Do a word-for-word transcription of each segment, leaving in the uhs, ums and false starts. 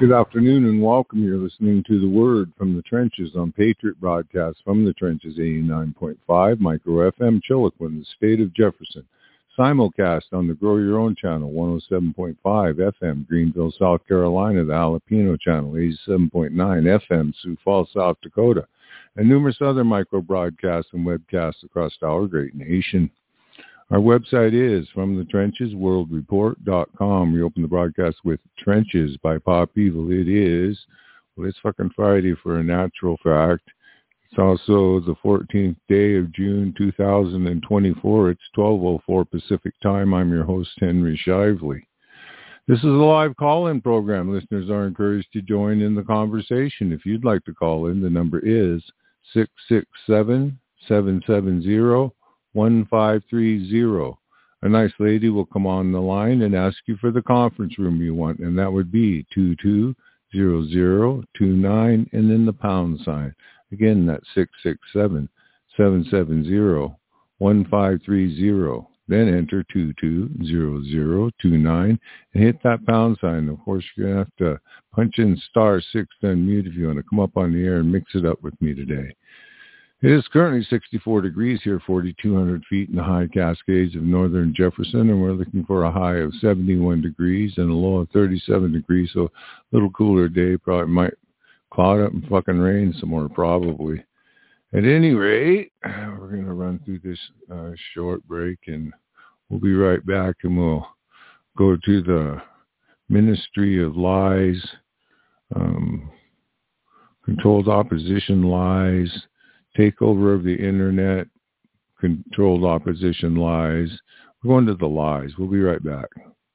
Good afternoon and welcome. You're listening to The Word from the Trenches on Patriot Broadcast from the Trenches, eighty-nine point five Micro F M, Chiloquin, the state of Jefferson. Simulcast on the Grow Your Own channel, one oh seven point five F M, Greenville, South Carolina, the Jalapeno channel, eighty-seven point nine F M, Sioux Falls, South Dakota, and numerous other micro broadcasts and webcasts across our great nation. Our website is from the trenches world report dot com. We open the broadcast with Trenches by Pop Evil. It is, well, it's fucking Friday for a natural fact. It's also the fourteenth day of June, two thousand twenty-four. It's twelve oh four Pacific time. I'm your host, Henry Shively. This is a live call-in program. Listeners are encouraged to join in the conversation. If you'd like to call in, the number is six six seven, seven seven zero, one five three zero. A nice lady will come on the line and ask you for the conference room you want, and that would be two two zero zero two nine and then the pound sign. Again, that's six six seven, seven seven zero, one five three zero. Then enter two two zero zero two nine and hit that pound sign. Of course, you're going to have to punch in star six to unmute if you want to come up on the air and mix it up with me today. It is currently sixty-four degrees here, forty-two hundred feet in the high Cascades of northern Jefferson, and we're looking for a high of seventy-one degrees and a low of thirty-seven degrees, so a little cooler day. Probably might cloud up and fucking rain some more, probably. At any rate, we're going to run through this uh, short break, and we'll be right back, and we'll go to the Ministry of Lies, um, Controlled Opposition Lies, Takeover of the Internet, Controlled Opposition Lies. We're going to the lies. We'll be right back.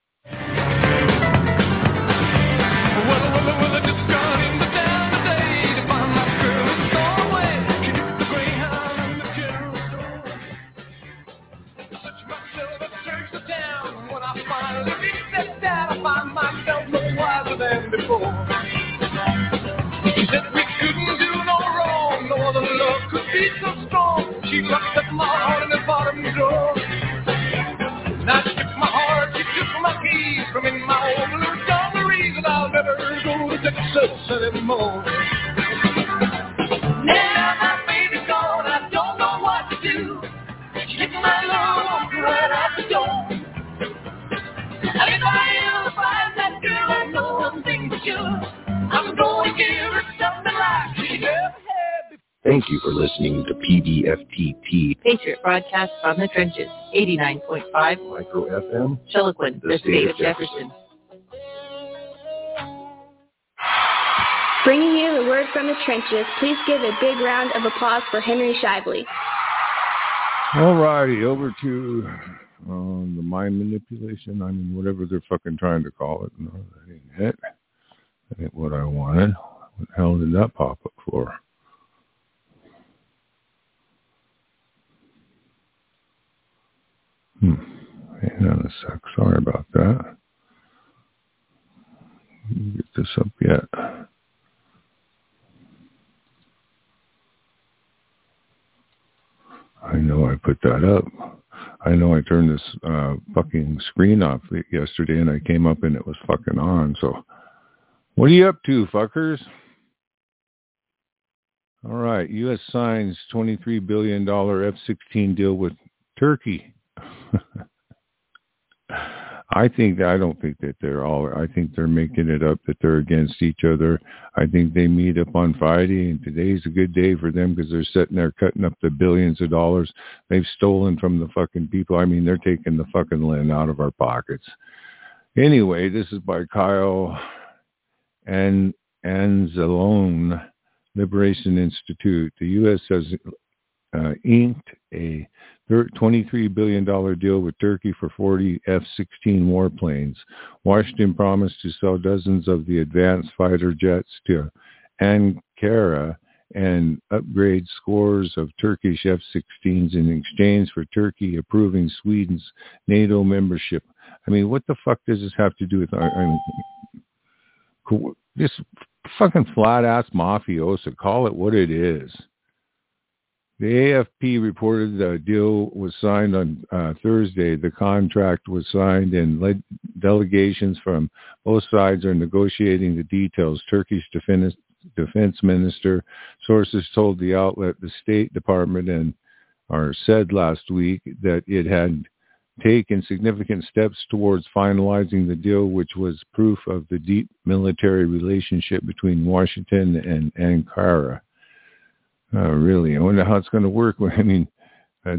So strong, she locked up my heart in the bottom drawer. Now she took my heart, she took my keys from in my old blue dungarees, and I'll never go to Texas anymore. Now my baby's gone, I don't know what to do. She took my love right out the door. And if I ever find that girl, I know one thing for sure, I'm going to give her something like she never had. Thank you for listening to P B F T T, Patriot Broadcast from the Trenches, eighty-nine point five Micro F M, Chiloquin, the state of Jefferson. Bringing you the word from the trenches, please give a big round of applause for Henry Shively. All righty, over to um, the mind manipulation. I mean, whatever they're fucking trying to call it. No, that ain't it. That ain't what I wanted. What the hell did that pop up for? Hmm. Hang on a sec. Sorry about that. Get this up yet. I know I put that up. I know I turned this uh, fucking screen off yesterday and I came up and it was fucking on. So what are you up to, fuckers? All right. U S signs twenty-three billion dollars F sixteen deal with Turkey. I think I don't think that they're all. I think they're making it up that they're against each other. I think they meet up on Friday, and today's a good day for them because they're sitting there cutting up the billions of dollars they've stolen from the fucking people. I mean, they're taking the fucking land out of our pockets. Anyway, this is by Kyle and Anzalone Liberation Institute. The U S has uh, inked a twenty-three billion dollars deal with Turkey for forty F sixteen warplanes. Washington promised to sell dozens of the advanced fighter jets to Ankara and upgrade scores of Turkish F sixteens in exchange for Turkey approving Sweden's NATO membership. I mean, what the fuck does this have to do with... I mean, this fucking flat-ass mafiosa, call it what it is. The A F P reported the deal was signed on uh, Thursday. The contract was signed and led delegations from both sides are negotiating the details. Turkey's defense, defense minister, sources told the outlet, the State Department, and or said last week that it had taken significant steps towards finalizing the deal, which was proof of the deep military relationship between Washington and Ankara. Uh, really, I wonder how it's going to work. I mean, uh,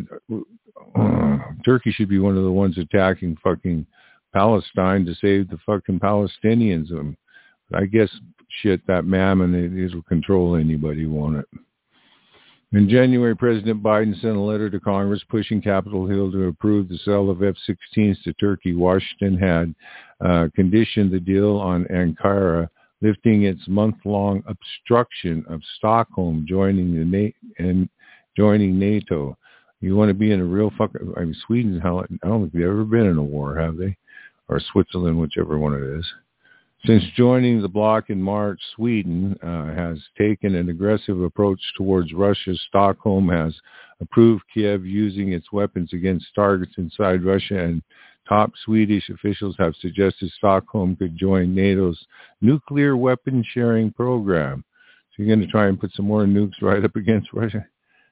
uh, Turkey should be one of the ones attacking fucking Palestine to save the fucking Palestinians. Um, I guess shit, that mammon, it will control anybody, won't it? In January, President Biden sent a letter to Congress pushing Capitol Hill to approve the sale of F sixteens to Turkey. Washington had uh, conditioned the deal on Ankara lifting its month-long obstruction of Stockholm joining the Na- and joining NATO. You want to be in a real fucking... I mean, Sweden's... How, I don't think they've ever been in a war, have they? Or Switzerland, whichever one it is. Since joining the bloc in March, Sweden uh, has taken an aggressive approach towards Russia. Stockholm has approved Kiev using its weapons against targets inside Russia, and top Swedish officials have suggested Stockholm could join NATO's nuclear weapon sharing program. So you're going to try and put some more nukes right up against Russia?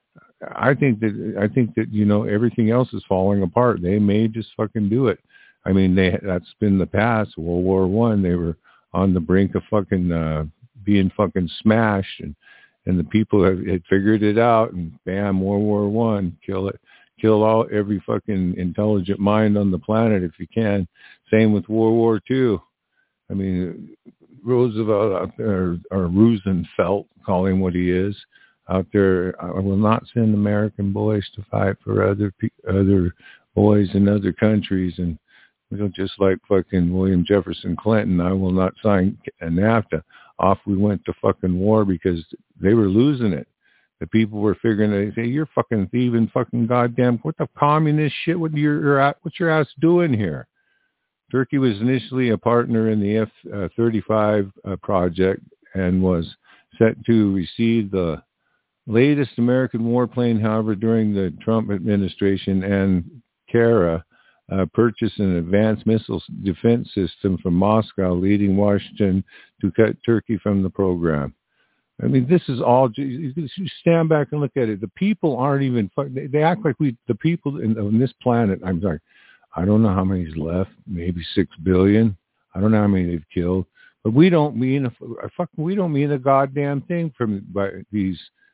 I think that I think that you know everything else is falling apart. They may just fucking do it. I mean, they that's been the past. World War One, they were on the brink of fucking uh, being fucking smashed, and, and the people have, had figured it out, and bam, World War One, kill it, kill all every fucking intelligent mind on the planet if you can. Same with World War Two. I mean, Roosevelt out there, or Rosenfeld, call him what he is, out there. I will not send American boys to fight for other other boys in other countries, and you know, just like fucking William Jefferson Clinton, I will not sign a NAFTA. Off we went to fucking war because they were losing it. The people were figuring, they say, you're fucking thieving, fucking goddamn, what the communist shit, what your, what's your ass doing here? Turkey was initially a partner in the F thirty-five uh, project and was set to receive the latest American warplane. However, during the Trump administration, Ankara Uh, purchase an advanced missile defense system from Moscow, leading Washington to cut Turkey from the program. I mean, this is all, you stand back and look at it. The people aren't even, they, they act like we, the people in, on this planet, I'm sorry, I don't know how many's left, maybe six billion. I don't know how many they've killed, but we don't mean, a, fucking, we don't mean a goddamn thing from by these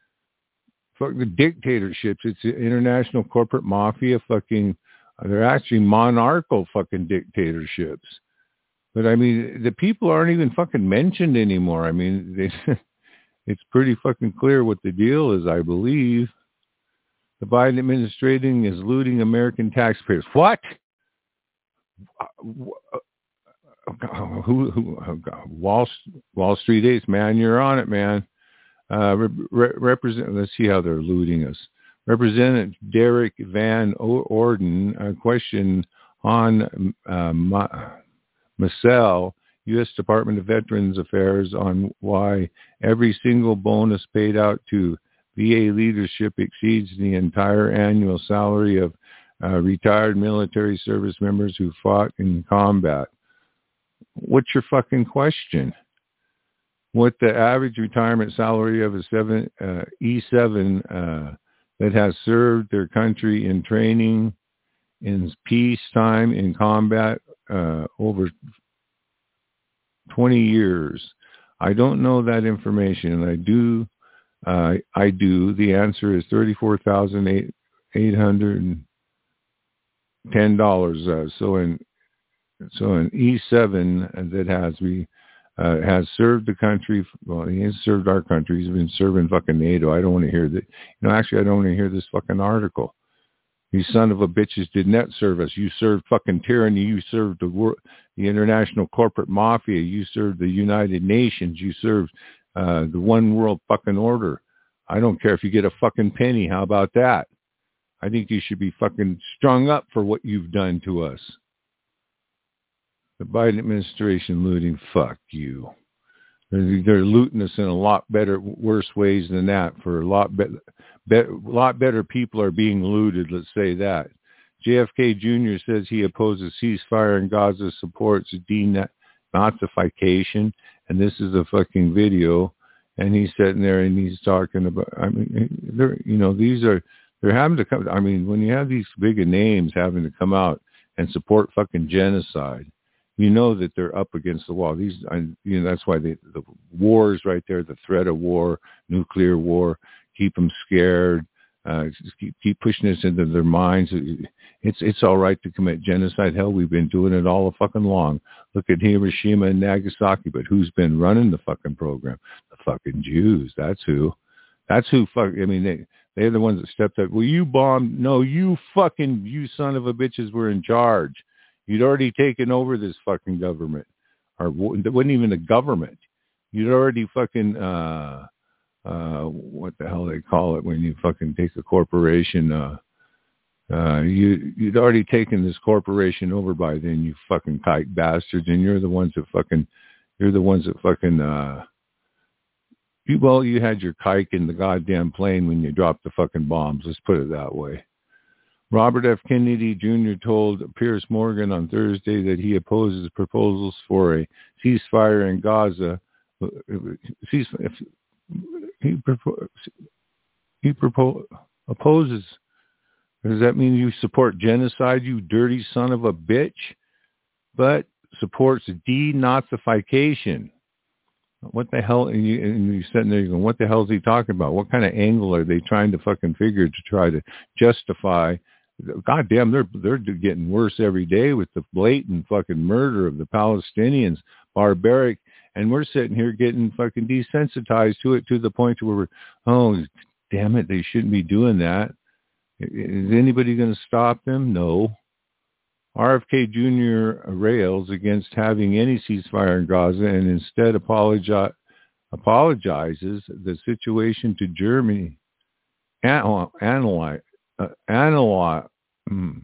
fucking dictatorships. It's the international corporate mafia fucking, they're actually monarchical fucking dictatorships. But, I mean, the people aren't even fucking mentioned anymore. I mean, they, it's pretty fucking clear what the deal is, I believe. The Biden administration is looting American taxpayers. What? Who, who, Wall, Wall Street Ace, man, you're on it, man. Uh, re, represent, let's see how they're looting us. Representative Derek Van Orden uh, questioned Han uh, Massel, U S Department of Veterans Affairs, on why every single bonus paid out to V A leadership exceeds the entire annual salary of uh, retired military service members who fought in combat. What's your fucking question? What the average retirement salary of a seven uh, E seven uh, that has served their country in training, in peacetime, in combat, uh, over twenty years. I don't know that information. I do. Uh, I do. The answer is thirty-four thousand eight hundred ten dollars. Uh, so in so an E seven that has we. Uh, has served the country. Well, he has served our country. He's been serving fucking NATO. I don't want to hear that. You know, actually, I don't want to hear this fucking article. These son of a bitches did not serve us. You served fucking tyranny. You served the world, the international corporate mafia. You served the United Nations. You served uh, the one world fucking order. I don't care if you get a fucking penny. How about that? I think you should be fucking strung up for what you've done to us. The Biden administration looting, fuck you. They're, they're looting us in a lot better, worse ways than that. For a lot, be, be, lot better people are being looted, let's say that. J F K Junior says he opposes ceasefire in Gaza, supports denazification, and this is a fucking video, and he's sitting there and he's talking about, I mean, they're, you know, these are, they're having to come, I mean, when you have these big names having to come out and support fucking genocide, you know that they're up against the wall. These, you know, that's why they, the war is right there, the threat of war, nuclear war, keep them scared. Uh, keep, keep pushing this into their minds. It's it's all right to commit genocide. Hell, we've been doing it all fucking long. Look at Hiroshima and Nagasaki, but who's been running the fucking program? The fucking Jews. That's who. That's who. Fuck. I mean, they they're the ones that stepped up. Well, you bombed. No, you fucking you son of a bitches were in charge. You'd already taken over this fucking government, or it wasn't even a government. You'd already fucking. Uh, Uh, what the hell they call it when you fucking take a corporation, uh, uh, you, you'd already taken this corporation over by then, you fucking kike bastards, and you're the ones that fucking, you're the ones that fucking, uh, you, well, you had your kike in the goddamn plane when you dropped the fucking bombs, let's put it that way. Robert F. Kennedy Junior told Piers Morgan on Thursday that he opposes proposals for a ceasefire in Gaza. Ceasefire, He, propose, he propose, opposes. Does that mean you support genocide, you dirty son of a bitch? But supports denazification. What the hell? And, you, and you're sitting there going, what the hell is he talking about? What kind of angle are they trying to fucking figure to try to justify? God damn, they're, they're getting worse every day with the blatant fucking murder of the Palestinians. Barbaric. And we're sitting here getting fucking desensitized to it to the point where we're, oh, damn it, they shouldn't be doing that. Is anybody going to stop them? No. R F K Junior rails against having any ceasefire in Gaza and instead apologi- apologizes the situation to Germany. Anal- analyze, uh, analyze, mm,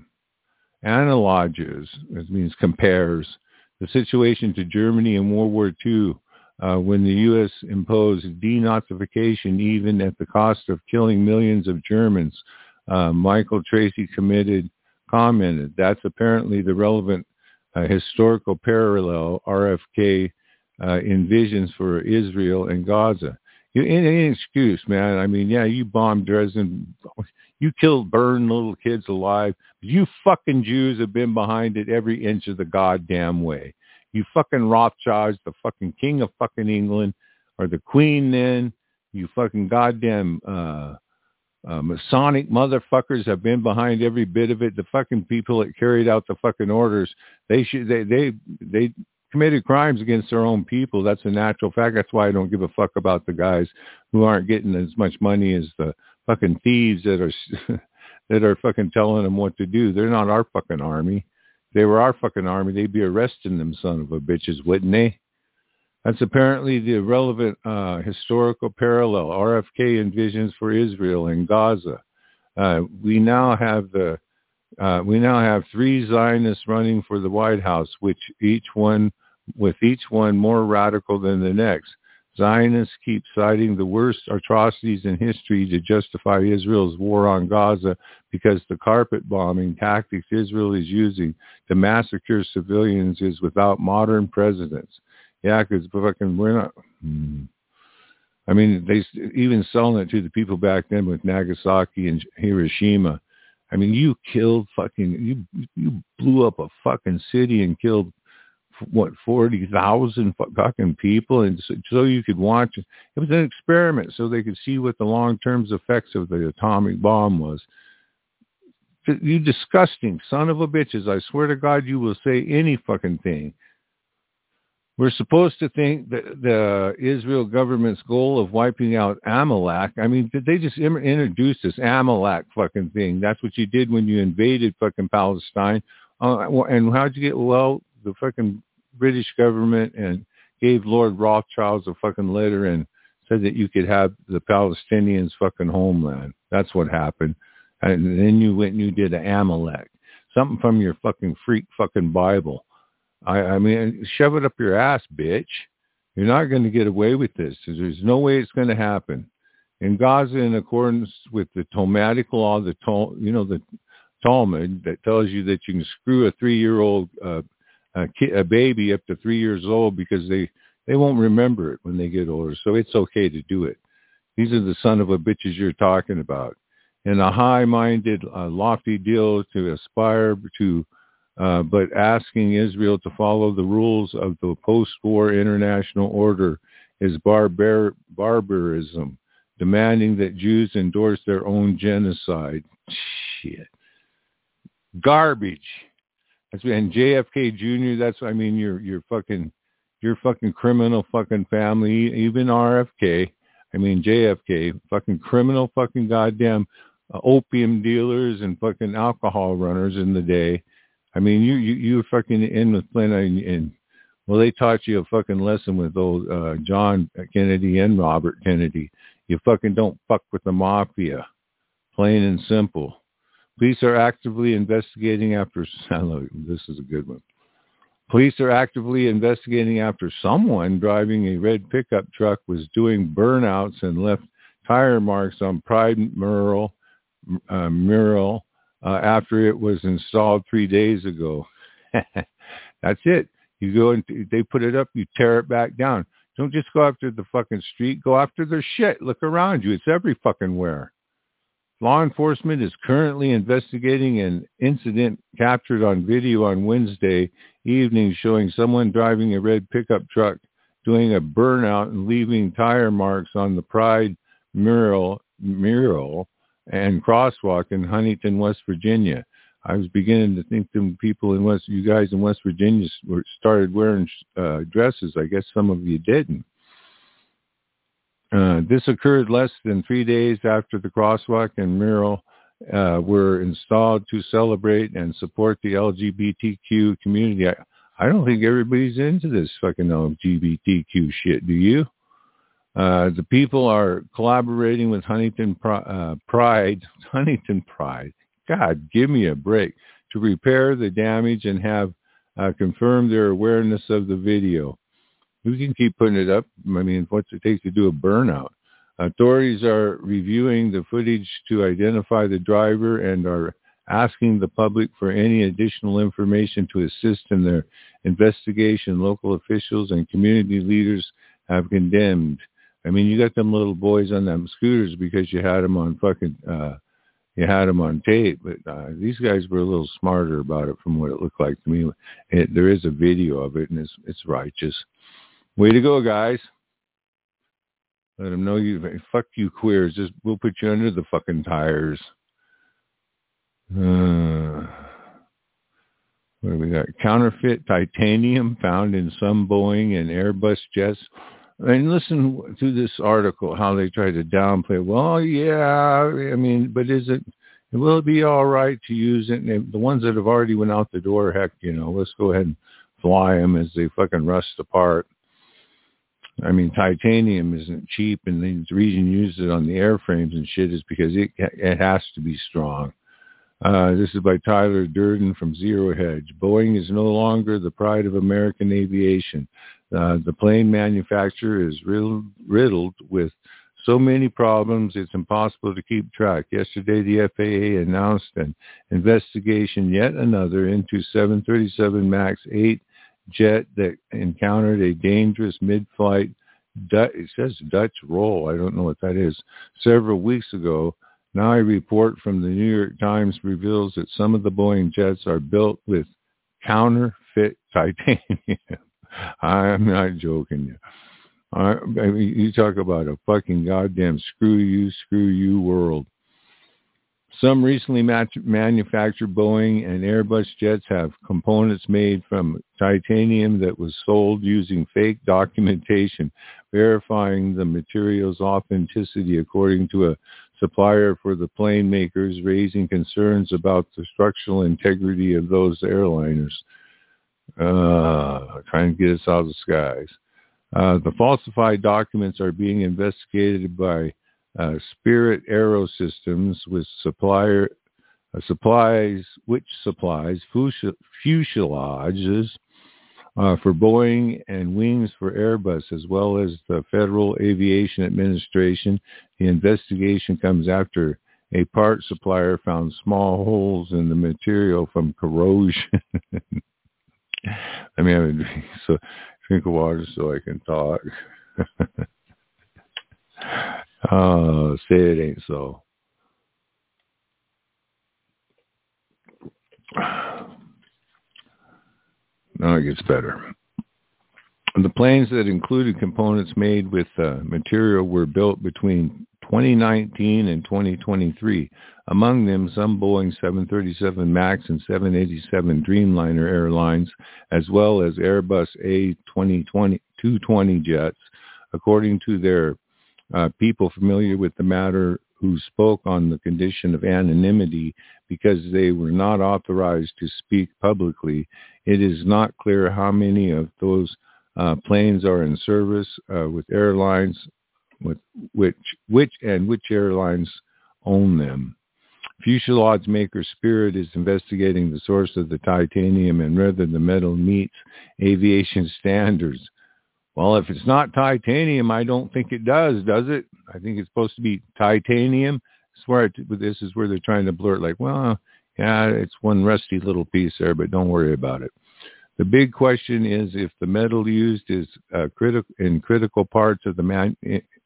analogies, it means compares, the situation to Germany in World War Two, uh, when the U S imposed denazification even at the cost of killing millions of Germans. Uh, Michael Tracy committed, commented, that's apparently the relevant uh, historical parallel R F K uh, envisions for Israel and Gaza. You, any excuse, man. I mean, yeah, you bombed Dresden. You killed, burned little kids alive. You fucking Jews have been behind it every inch of the goddamn way. You fucking Rothschilds, the fucking king of fucking England, or the queen then. You fucking goddamn uh, uh, Masonic motherfuckers have been behind every bit of it. The fucking people that carried out the fucking orders, they should, they, they, they committed crimes against their own people. That's a natural fact. That's why I don't give a fuck about the guys who aren't getting as much money as the fucking thieves that are that are fucking telling them what to do. They're not our fucking army. If they were our fucking army, they'd be arresting them son of a bitches, wouldn't they? That's apparently the relevant uh, historical parallel R F K envisions for Israel and Gaza. Uh, we now have the uh, we now have three Zionists running for the White House, which each one with each one more radical than the next. Zionists keep citing the worst atrocities in history to justify Israel's war on Gaza because the carpet bombing tactics Israel is using to massacre civilians is without modern precedents. Yeah, because fucking we're not. Hmm. I mean, they even selling it to the people back then with Nagasaki and Hiroshima. I mean, you killed fucking you you blew up a fucking city and killed what forty thousand fucking people, and so, so you could watch it. It was an experiment, so they could see what the long term effects of the atomic bomb was. You disgusting son of a bitches! I swear to God, you will say any fucking thing. We're supposed to think that the Israel government's goal of wiping out Amalek, I mean, did they just introduce this Amalek fucking thing? That's what you did when you invaded fucking Palestine. Uh, and how'd you get, well, the fucking British government and gave Lord Rothschild a fucking letter and said that you could have the Palestinians fucking homeland. That's what happened. And then you went and you did an Amalek. Something from your fucking freak fucking Bible. I, I mean, shove it up your ass, bitch. You're not going to get away with this. There's no way it's going to happen. In Gaza, in accordance with the Talmudic law, the you know the Talmud that tells you that you can screw a three-year-old uh, a, kid, a baby up to three years old because they, they won't remember it when they get older. So it's okay to do it. These are the son of a bitches you're talking about. And a high-minded, uh, lofty deal to aspire to, uh, but asking Israel to follow the rules of the post-war international order is barbar- barbarism, demanding that Jews endorse their own genocide. Shit. Garbage. That's, and J F K Junior, that's, I mean, you're, you're fucking, you're fucking criminal fucking family, even R F K. I mean, J F K, fucking criminal fucking goddamn uh, opium dealers and fucking alcohol runners in the day. I mean, you, you, you were fucking in with Flynn and, and, well, they taught you a fucking lesson with old uh, John Kennedy and Robert Kennedy. You fucking don't fuck with the mafia. Plain and simple. Police are actively investigating after, this is a good one. Police are actively investigating after someone driving a red pickup truck was doing burnouts and left tire marks on Pride mural, uh, mural uh, after it was installed three days ago. That's it. You go and they put it up, you tear it back down. Don't just go after the fucking street. Go after their shit. Look around you. It's every fucking where. Law enforcement is currently investigating an incident captured on video on Wednesday evening showing someone driving a red pickup truck doing a burnout and leaving tire marks on the Pride mural, mural and crosswalk in Huntington, West Virginia. I was beginning to think them people in West, you guys in West Virginia were, started wearing uh, dresses. I guess some of you didn't. Uh, this occurred less than three days after the crosswalk and mural uh, were installed to celebrate and support the L G B T Q community. I, I don't think everybody's into this fucking L G B T Q shit. Do you? Uh, the people are collaborating with Huntington uh, Pride, Huntington Pride. God, give me a break, to repair the damage and have uh, confirmed their awareness of the video. We can keep putting it up. I mean, what's it take to do a burnout? Authorities are reviewing the footage to identify the driver and are asking the public for any additional information to assist in their investigation. Local officials and community leaders have condemned. I mean, you got them little boys on them scooters because you had them on fucking... Uh, You had them on tape, but uh, these guys were a little smarter about it from what it looked like to me. It, there is a video of it, and it's, it's righteous. Way to go, guys. Let them know you, fuck you queers. Just, we'll put you under the fucking tires. Uh, what do we got? Counterfeit titanium found in some Boeing and Airbus jets. And listen to this article, how they try to downplay. Well, yeah, I mean, but is it, will it be all right to use it? And the ones that have already went out the door, heck, you know, let's go ahead and fly them as they fucking rust apart. I mean, titanium isn't cheap, and the reason you use it on the airframes and shit is because it it has to be strong. Uh, this is by Tyler Durden from Zero Hedge. Boeing is no longer the pride of American aviation. Uh, the plane manufacturer is riddled, riddled with so many problems, it's impossible to keep track. Yesterday, the F A A announced an investigation, yet another, into seven thirty-seven MAX eight jet that encountered a dangerous mid-flight, it says Dutch roll, I don't know what that is, several weeks ago. Now a report from the New York Times reveals that some of the Boeing jets are built with counterfeit titanium. I'm not joking you. I mean, you talk about a fucking goddamn screw you, screw you world. Some recently mat- manufactured Boeing and Airbus jets have components made from titanium that was sold using fake documentation, verifying the material's authenticity, according to a supplier for the plane makers, raising concerns about the structural integrity of those airliners. Uh, trying to get us out of the skies. Uh, the falsified documents are being investigated by uh, Spirit Aerosystems, with supplier uh, supplies which supplies fuselages uh, for Boeing and wings for Airbus, as well as the Federal Aviation Administration. The investigation comes after a part supplier found small holes in the material from corrosion. Let me have a drink, so, drink of water so I can talk. Oh, say it ain't so. Now it gets better. The planes that included components made with uh, material were built between twenty nineteen and twenty twenty-three. Among them, some Boeing seven thirty-seven MAX and seven eighty-seven Dreamliner airlines, as well as Airbus A two twenty jets, according to their uh, people familiar with the matter who spoke on the condition of anonymity because they were not authorized to speak publicly. It is not clear how many of those uh, planes are in service uh, with airlines, with which, which and which airlines own them. Fuselage maker Spirit is investigating the source of the titanium and whether the metal meets aviation standards. Well, if it's not titanium, I don't think it does, does it? I think it's supposed to be titanium. I swear it, this is where they're trying to blur it like, well, yeah, it's one rusty little piece there, but don't worry about it. The big question is if the metal used is uh, critical in critical parts of the man,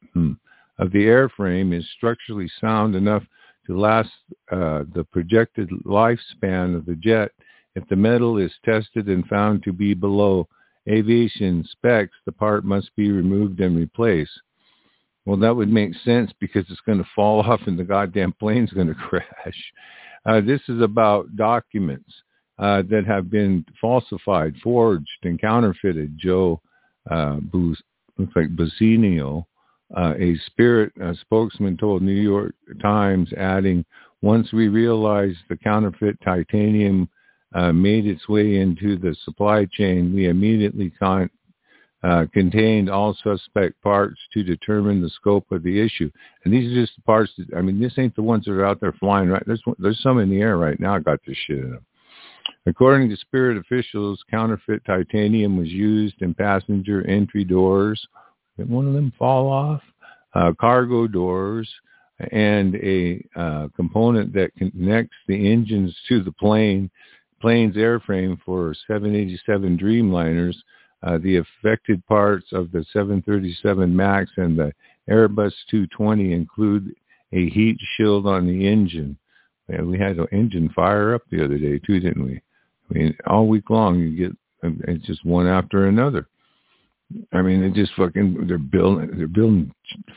of the airframe is structurally sound enough to last uh, the projected lifespan of the jet. If the metal is tested and found to be below aviation specs, the part must be removed and replaced. Well, that would make sense because it's going to fall off and the goddamn plane's going to crash. Uh, this is about documents uh, that have been falsified, forged, and counterfeited. Joe uh, Bus- looks like Businio, uh, a Spirit uh, spokesman, told New York Times, adding, once we realized the counterfeit titanium Uh, made its way into the supply chain, we immediately con- uh, contained all suspect parts to determine the scope of the issue. And these are just the parts that, I mean, this ain't the ones that are out there flying, right? There's, there's some in the air right now. I got this shit in them. According to Spirit officials, counterfeit titanium was used in passenger entry doors. Did one of them fall off? Uh, cargo doors, and a uh, component that connects the engines to the plane plane's airframe for seven eighty-seven Dreamliners. Uh, the affected parts of the seven thirty-seven MAX and the Airbus two twenty include a heat shield on the engine. Yeah, we had an engine fire up the other day too, didn't we? I mean, all week long you get it's just one after another. I mean, they just fucking they're building they're building.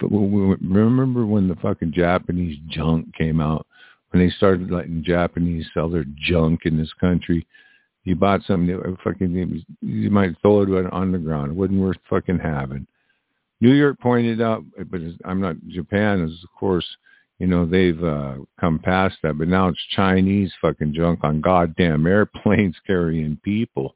Remember when the fucking Japanese junk came out? When they started letting Japanese sell their junk in this country, you bought something that fucking, you might throw it on the ground. It wasn't worth fucking having. New York pointed out, but I'm not, Japan is, of course, you know, they've uh, come past that, but now it's Chinese fucking junk on goddamn airplanes carrying people.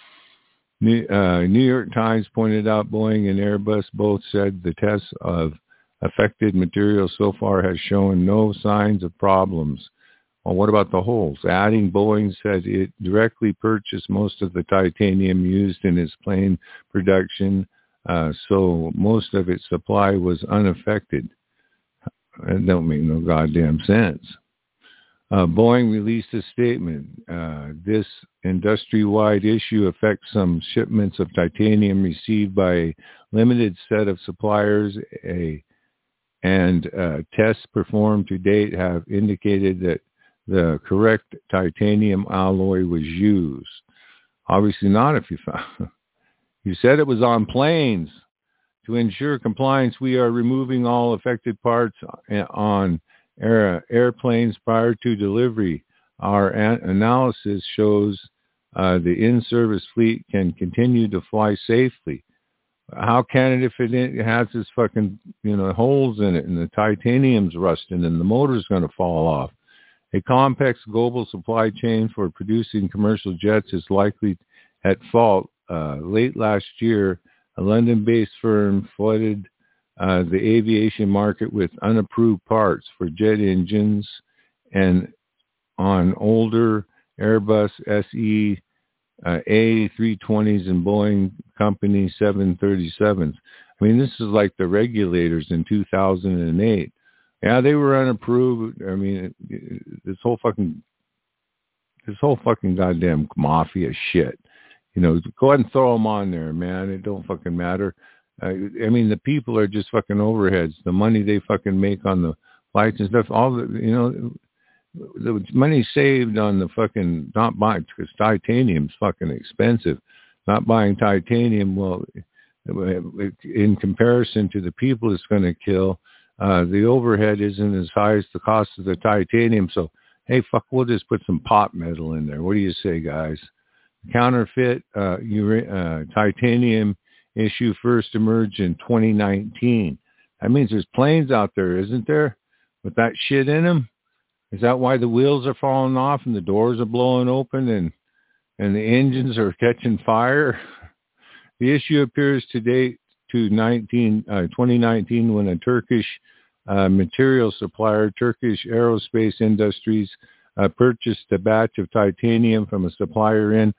New, uh, New York Times pointed out Boeing and Airbus both said the tests of affected material so far has shown no signs of problems. Well, what about the holes? Adding, Boeing said it directly purchased most of the titanium used in its plane production, uh, so most of its supply was unaffected. That don't make no goddamn sense. Uh, Boeing released a statement. Uh, this industry-wide issue affects some shipments of titanium received by a limited set of suppliers. A And uh, tests performed to date have indicated that the correct titanium alloy was used. Obviously not if you found. You said it was on planes. To ensure compliance, we are removing all affected parts on air, airplanes prior to delivery. Our an- analysis shows uh, the in-service fleet can continue to fly safely. How can it if it has this fucking, you know, holes in it and the titanium's rusting and the motor's going to fall off? A complex global supply chain for producing commercial jets is likely at fault. Uh, late last year, a London-based firm flooded uh, the aviation market with unapproved parts for jet engines and on older Airbus S E Uh, A three twenties and Boeing Company seven thirty-sevens. I mean, this is like the regulators in two thousand eight. Yeah, they were unapproved. I mean, this whole fucking, this whole fucking goddamn mafia shit. You know, go ahead and throw them on there, man. It don't fucking matter. Uh, I mean, the people are just fucking overheads. The money they fucking make on the flights and stuff, all the, you know, the money saved on the fucking not buying, because titanium's fucking expensive. Not buying titanium, well, in comparison to the people it's going to kill, uh, the overhead isn't as high as the cost of the titanium. So, hey, fuck, we'll just put some pot metal in there. What do you say, guys? Counterfeit uh, uh, titanium issue first emerged in twenty nineteen. That means there's planes out there, isn't there, with that shit in them? Is that why the wheels are falling off and the doors are blowing open and and the engines are catching fire? The issue appears to date to nineteen, uh, twenty nineteen when a Turkish uh, material supplier, Turkish Aerospace Industries, uh, purchased a batch of titanium from a supplier in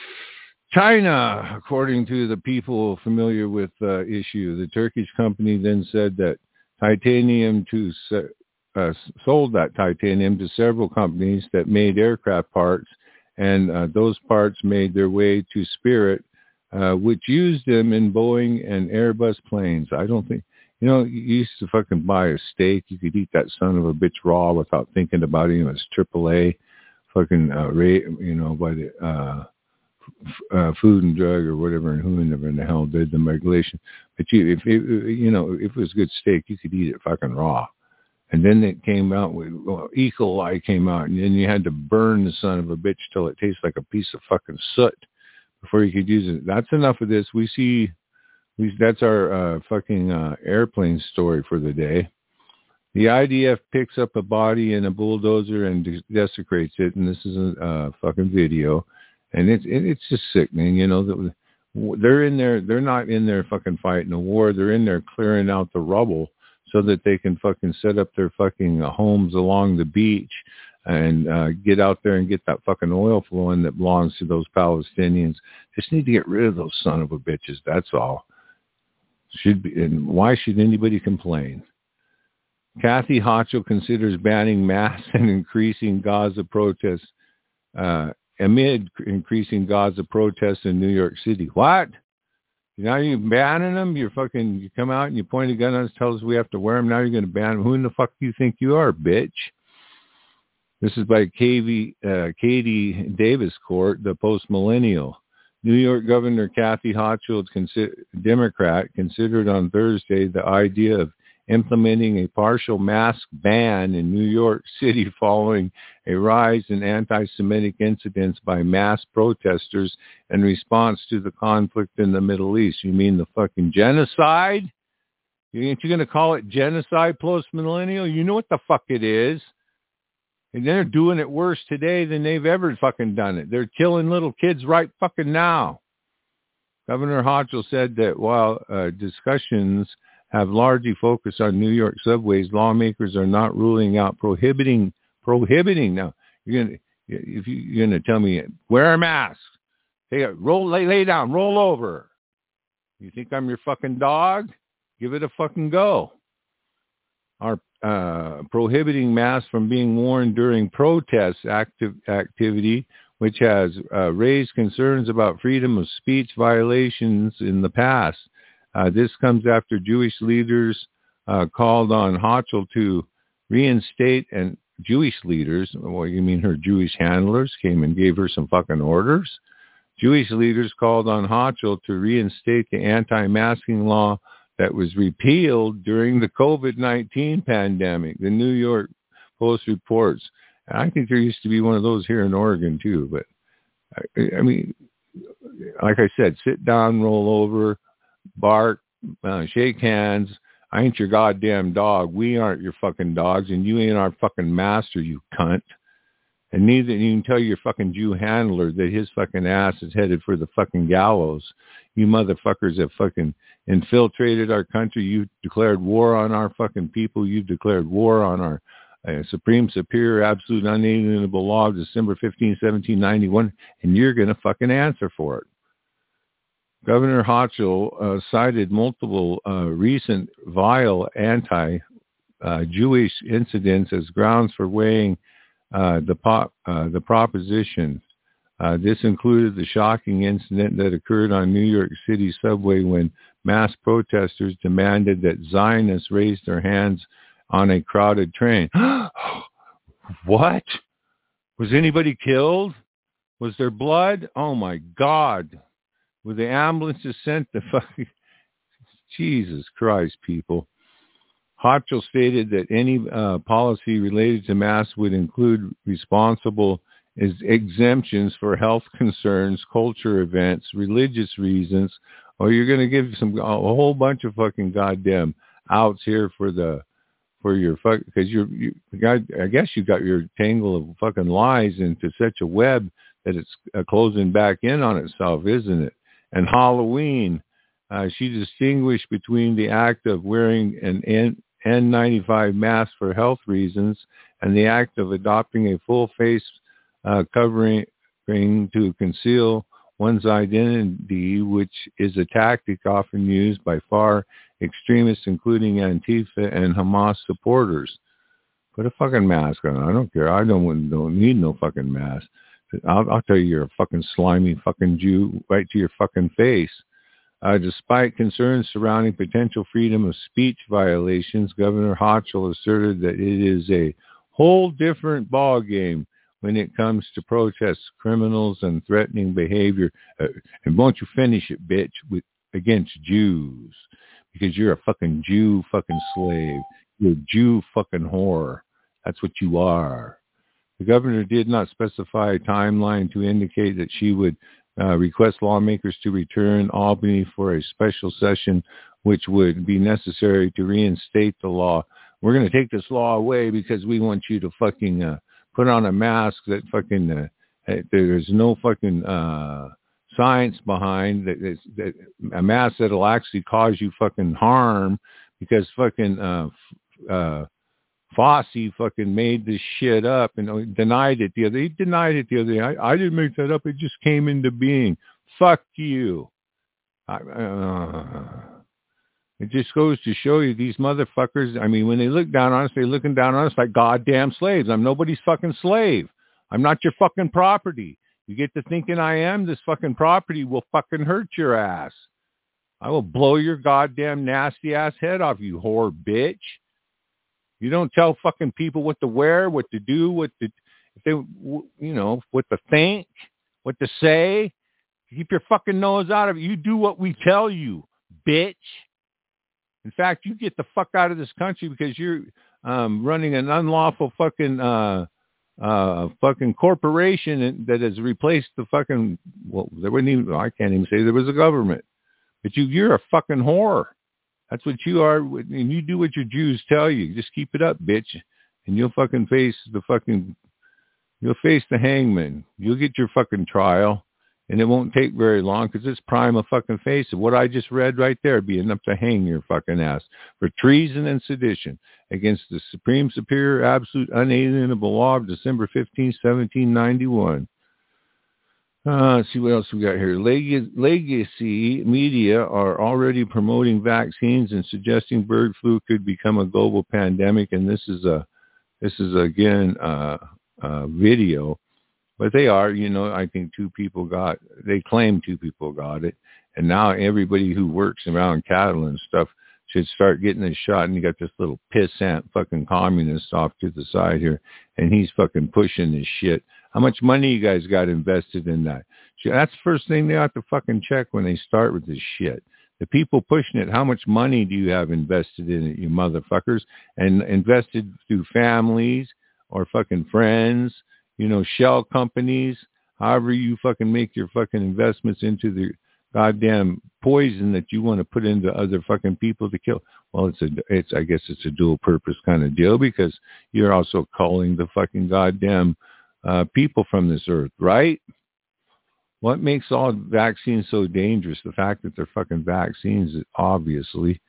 China, according to the people familiar with the uh, issue. The Turkish company then said that titanium to uh, sold that titanium to several companies that made aircraft parts, and uh, those parts made their way to Spirit, uh, which used them in Boeing and Airbus planes. I don't think, you know, you used to fucking buy a steak. You could eat that son of a bitch raw without thinking about it. It was triple A, fucking, uh, rate, you know, by the uh, f- uh, Food and Drug or whatever, and whoever in the hell did the regulation. But you, if it, you know, if it was good steak, you could eat it fucking raw. And then it came out with, well, E. coli came out, and then you had to burn the son of a bitch till it tastes like a piece of fucking soot before you could use it. That's enough of this. We see, we, that's our uh, fucking uh, airplane story for the day. The I D F picks up a body in a bulldozer and desecrates it, and this is a uh, fucking video, and it's it, it's just sickening. You know, that they're in there, they're not in there fucking fighting a war. They're in there clearing out the rubble so that they can fucking set up their fucking uh, homes along the beach and uh, get out there and get that fucking oil flowing that belongs to those Palestinians. Just need to get rid of those son of a bitches. That's all. Should be, and why should anybody complain? Kathy Hochul considers banning masks and increasing Gaza protests uh, amid increasing Gaza protests in New York City. What? Now you're banning them? You're fucking, you come out and you point a gun at us, tell us we have to wear them. Now you're going to ban them. Who in the fuck do you think you are, bitch? This is by K V, uh, Katie Davis Court, the post-millennial. New York Governor Kathy Hochul, consider, Democrat, considered on Thursday the idea of implementing a partial mask ban in New York City following a rise in anti-Semitic incidents by mass protesters in response to the conflict in the Middle East. You mean the fucking genocide? Ain't you going to call it genocide, post-millennial? You know what the fuck it is. And they're doing it worse today than they've ever fucking done it. They're killing little kids right fucking now. Governor Hochul said that while uh, discussions have largely focused on New York subways, lawmakers are not ruling out prohibiting, prohibiting. Now, you're going to, if you, you're going to tell me, wear a mask, hey, roll, lay, lay down, roll over. You think I'm your fucking dog? Give it a fucking go. Our uh, prohibiting masks from being worn during protest active activity, which has uh, raised concerns about freedom of speech violations in the past. Uh, this comes after Jewish leaders uh, called on Hochul to reinstate, and Jewish leaders, well, you mean her Jewish handlers, came and gave her some fucking orders. Jewish leaders called on Hochul to reinstate the anti-masking law that was repealed during the covid nineteen pandemic. The New York Post reports. And I think there used to be one of those here in Oregon too. But I, I mean, like I said, sit down, roll over, bark, uh, shake hands. I ain't your goddamn dog. We aren't your fucking dogs, and you ain't our fucking master, you cunt. And neither, you can tell your fucking Jew handler that his fucking ass is headed for the fucking gallows. You motherfuckers have fucking infiltrated our country. You've declared war on our fucking people. You've declared war on our uh, supreme, superior, absolute, unalienable law of December fifteenth, seventeen ninety-one, and you're going to fucking answer for it. Governor Hochul uh, cited multiple uh, recent vile anti uh, Jewish incidents as grounds for weighing uh, the, pop, uh, the proposition. Uh, this included the shocking incident that occurred on New York City subway when mass protesters demanded that Zionists raise their hands on a crowded train. What? Was anybody killed? Was there blood? Oh, my God. Were the ambulances sent to fucking... Jesus Christ, people. Hochul stated that any uh, policy related to masks would include responsible is exemptions for health concerns, culture events, religious reasons, or you're going to give some a whole bunch of fucking goddamn outs here for the for your fuck because you're you got I guess you got your tangle of fucking lies into such a web that it's uh, closing back in on itself, isn't it? And Halloween, uh, she distinguished between the act of wearing an N ninety-five mask for health reasons and the act of adopting a full face uh, covering to conceal one's identity, which is a tactic often used by far extremists, including Antifa and Hamas supporters. Put a fucking mask on. I don't care. I don't, don't need no fucking mask. I'll, I'll tell you, you're a fucking slimy fucking Jew right to your fucking face. Uh, despite concerns surrounding potential freedom of speech violations, Governor Hochul asserted that it is a whole different ballgame when it comes to protests, criminals, and threatening behavior. Uh, and won't you finish it, bitch, with against Jews? Because you're a fucking Jew fucking slave. You're a Jew fucking whore. That's what you are. The governor did not specify a timeline to indicate that she would uh, request lawmakers to return Albany for a special session, which would be necessary to reinstate the law. We're going to take this law away because we want you to fucking uh, put on a mask that fucking, uh, there's no fucking uh, science behind, that, that a mask that'll actually cause you fucking harm because fucking uh, uh, Fossey fucking made this shit up and denied it the other. He denied it the other day. I, I didn't make that up. It just came into being. Fuck you. I, uh, it just goes to show you these motherfuckers. I mean, when they look down on us, they're looking down on us like goddamn slaves. I'm nobody's fucking slave. I'm not your fucking property. You get to thinking I am, this fucking property will fucking hurt your ass. I will blow your goddamn nasty ass head off, you whore bitch. You don't tell fucking people what to wear, what to do, what to, if they, you know, what to think, what to say. Keep your fucking nose out of it. You do what we tell you, bitch. In fact, you get the fuck out of this country because you're um, running an unlawful fucking uh, uh, fucking corporation that has replaced the fucking. Well, there wasn't even. I can't even say there was a government, but you, you're a fucking whore. That's what you are, and you do what your Jews tell you. Just keep it up, bitch, and you'll fucking face the fucking, you'll face the hangman. You'll get your fucking trial, and it won't take very long because it's prima fucking face of what I just read right there, be enough to hang your fucking ass for treason and sedition against the Supreme Superior Absolute Unalienable Law of December fifteenth, seventeen ninety-one. Uh, let's see what else we got here. Leg- legacy media are already promoting vaccines and suggesting bird flu could become a global pandemic. And this is a, this is again a, a video, but they are. You know, I think two people got. They claim two people got it, and now everybody who works around cattle and stuff should start getting a shot. And you got this little pissant fucking communist off to the side here, and he's fucking pushing this shit. How much money you guys got invested in that? That's the first thing they have to fucking check when they start with this shit. The people pushing it, how much money do you have invested in it, you motherfuckers? And invested through families or fucking friends, you know, shell companies, however you fucking make your fucking investments into the goddamn poison that you want to put into other fucking people to kill. Well, it's a, it's, I guess it's a dual purpose kind of deal because you're also calling the fucking goddamn Uh, people from this earth, right? What makes all vaccines so dangerous? The fact that they're fucking vaccines, obviously.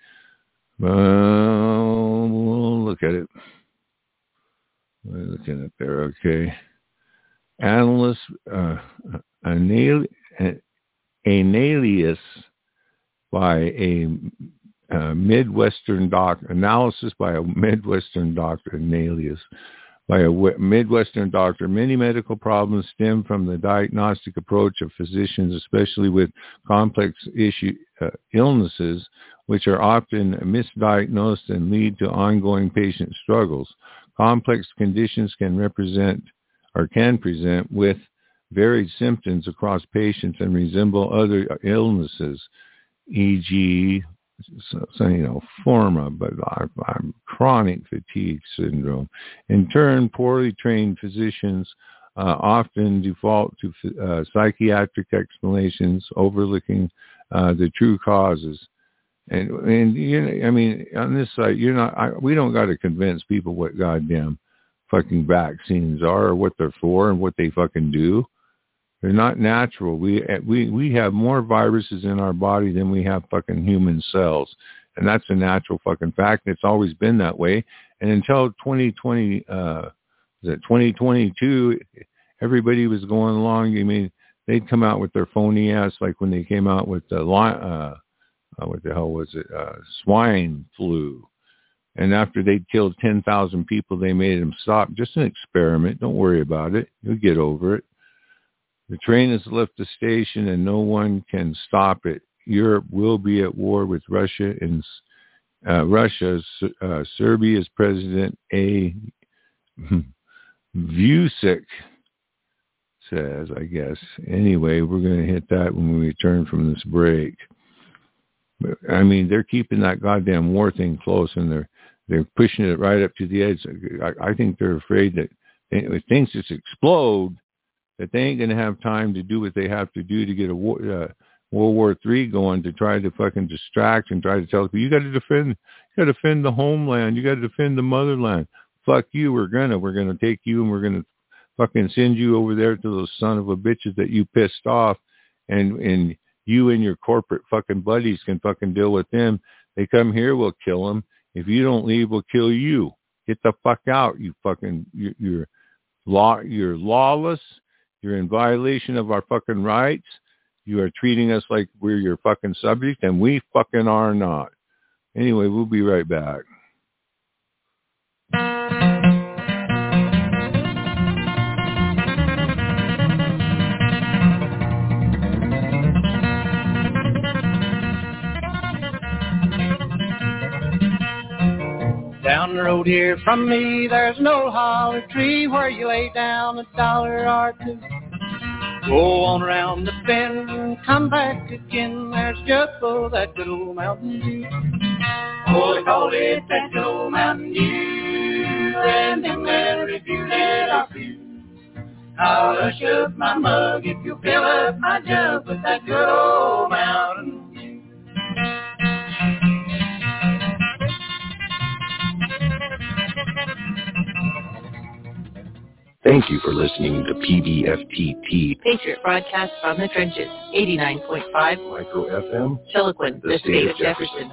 Well, we'll look at it. We're looking at there, okay. Analysts, uh, an alias by a uh, Midwestern doc analysis by a Midwestern doctor, an alias, by a w- Midwestern doctor. Many medical problems stem from the diagnostic approach of physicians, especially with complex issue uh, illnesses, which are often misdiagnosed and lead to ongoing patient struggles. Complex conditions can represent or can present with varied symptoms across patients and resemble other illnesses, for example, so, so, you know, forma, but I'm chronic fatigue syndrome. In turn, poorly trained physicians uh, often default to uh, psychiatric explanations, overlooking uh, the true causes. And, and you know, I mean, on this side, you're not. I, we don't got to convince people what goddamn fucking vaccines are, or what they're for, and what they fucking do. They're not natural. We we we have more viruses in our body than we have fucking human cells, and that's a natural fucking fact. It's always been that way. And until twenty twenty, uh, was it twenty twenty-two, everybody was going along. I mean, they'd come out with their phony ass, like when they came out with the uh, uh, what the hell was it, uh, swine flu. And after they'd killed ten thousand people, they made them stop. Just an experiment. Don't worry about it. You'll get over it. The train has left the station and no one can stop it. Europe will be at war with Russia and uh, Russia. Uh, Serbia's President A. Vucic says, I guess. Anyway, we're going to hit that when we return from this break. But, I mean, they're keeping that goddamn war thing close, and they're they're pushing it right up to the edge. I, I think they're afraid that if things just explode, that they ain't going to have time to do what they have to do to get a war, uh, World War Three going, to try to fucking distract and try to tell people, you got to defend, you got to defend the homeland, you got to defend the motherland. Fuck you, we're gonna, we're gonna take you and we're gonna fucking send you over there to those son of a bitches that you pissed off, and and you and your corporate fucking buddies can fucking deal with them. They come here, we'll kill them. If you don't leave, we'll kill you. Get the fuck out, you fucking, you're, you're law, you're lawless. You're in violation of our fucking rights. You are treating us like we're your fucking subject, and we fucking are not. Anyway, we'll be right back. Down the road here from me, there's an old holly tree where you lay down a dollar or two. Go on around the bend and come back again. There's just for that good old Mountain Dew. Oh, they call it that good old Mountain Dew, and them that refuted our view. I'll hush up my mug if you fill up my jug with that good old Mountain Dew. Thank you for listening to P B F T T. Patriot Broadcast from the Trenches, eighty-nine point five. Micro F M. Chiloquin, the, the state, state of Jefferson.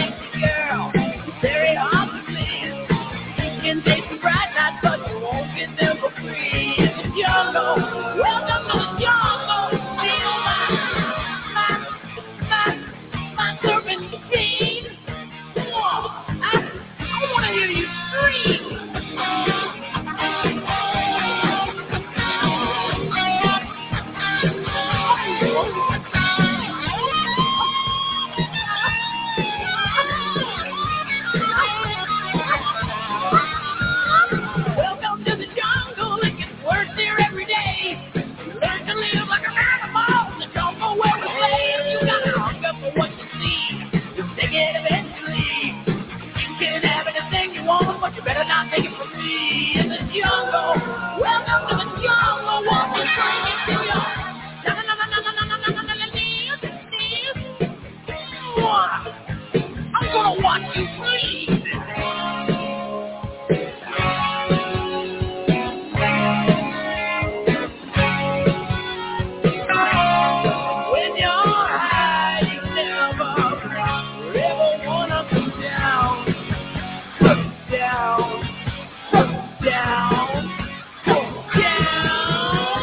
Very obviously, you can take the bright light, but you won't get jungle. Welcome to the jungle. Won't you bring me to your I'm gonna watch you bleed. When you're hiding, never ever wanna come down, come down, come down, come down.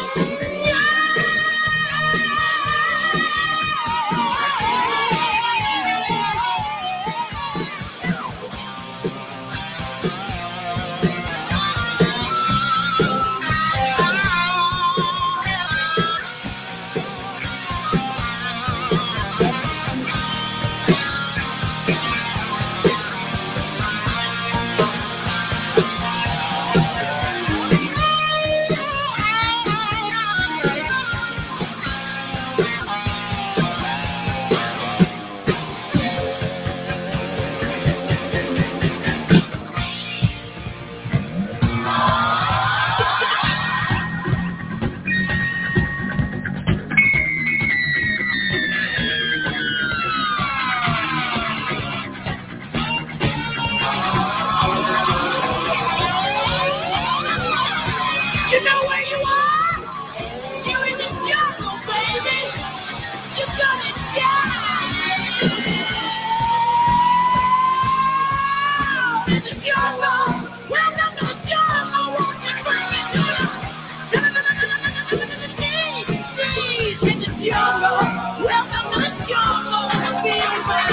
You know where you are? You're in the jungle, baby. You're gonna die. In the jungle. Welcome to the jungle. Won't you bring me to the in the jungle. Welcome to the jungle. Feel my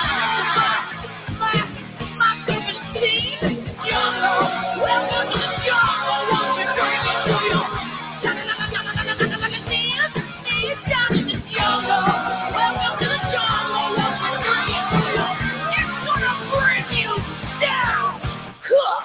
my my favorite scene. Jungle. Welcome to the jungle. Won't you bring me to your down in the jungle. Welcome to the jungle. Won't you bring me to your it's gonna bring you down. Cook.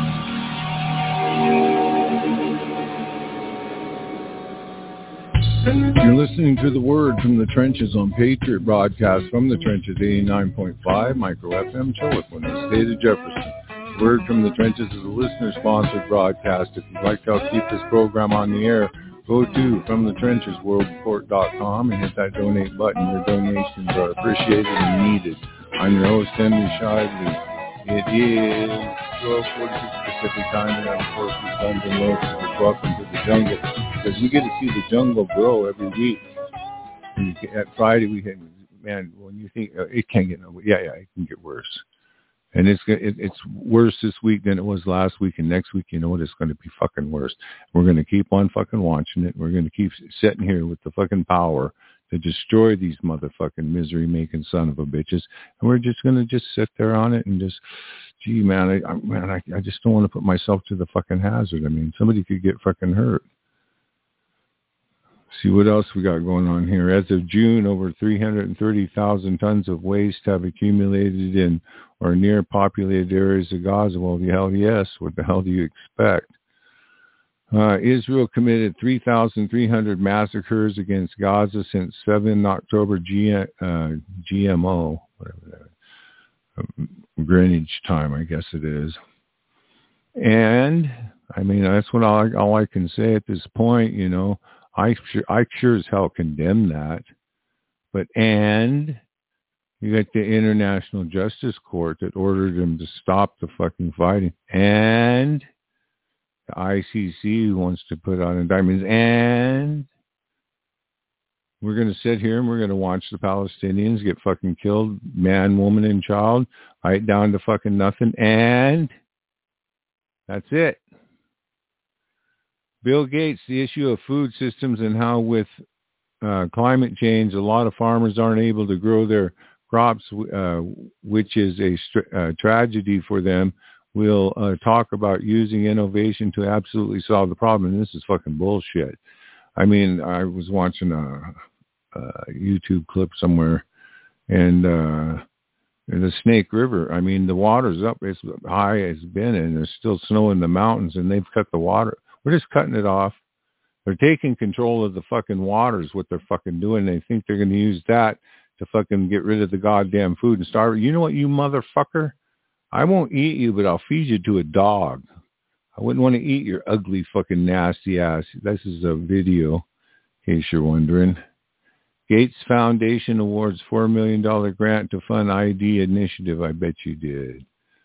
You're listening to The Word from the Trenches on Patriot Broadcast from the Trenches eighty-nine point five, Micro F M, Chilliquin, the state of Jefferson. Word from the Trenches is a listener-sponsored broadcast. If you'd like to help keep this program on the air, go to from the trenches world report dot com and hit that donate button. Your donations are appreciated and needed. I'm your host, Henry Shively. It is twelve forty-six Pacific time, and of course, we've done the Lord. Welcome to the jungle, because we get to see the jungle grow every week. And you can, at Friday, we had, man, when you think, uh, it can't get no, yeah, yeah, it can get worse. And it's it, it's worse this week than it was last week, and next week, you know what, it's going to be fucking worse. We're going to keep on fucking watching it. We're going to keep sitting here with the fucking power to destroy these motherfucking misery-making son of a bitches, and we're just going to just sit there on it and just, gee, man, I, I man, I, I just don't want to put myself to the fucking hazard. I mean, somebody could get fucking hurt. See what else we got going on here. As of June, over three hundred thirty thousand tons of waste have accumulated in or near populated areas of Gaza. Well, the hell yes. What the hell do you expect? Uh, Israel committed three thousand three hundred massacres against Gaza since seventh of October G, uh, G M O, whatever that is, um, Greenwich time, I guess it is. And, I mean, that's what all, all I can say at this point, you know. I sure, I sure as hell condemn that. But, and you got the International Justice Court that ordered them to stop the fucking fighting. And the I C C wants to put on indictments. And we're going to sit here and we're going to watch the Palestinians get fucking killed, man, woman, and child, right down to fucking nothing. And that's it. Bill Gates, the issue of food systems and how with uh, climate change, a lot of farmers aren't able to grow their crops, uh, which is a st- uh, tragedy for them. We'll uh, talk about using innovation to absolutely solve the problem. And this is fucking bullshit. I mean, I was watching a, a YouTube clip somewhere, and uh, in the Snake River, I mean, the water's up as high as it's been, and there's still snow in the mountains, and they've cut the water. We're just cutting it off. They're taking control of the fucking waters, what they're fucking doing. They think they're going to use that to fucking get rid of the goddamn food and starve. You know what, you motherfucker? I won't eat you, but I'll feed you to a dog. I wouldn't want to eat your ugly fucking nasty ass. This is a video, in case you're wondering. Gates Foundation awards four million dollars grant to fund I D initiative. I bet you did.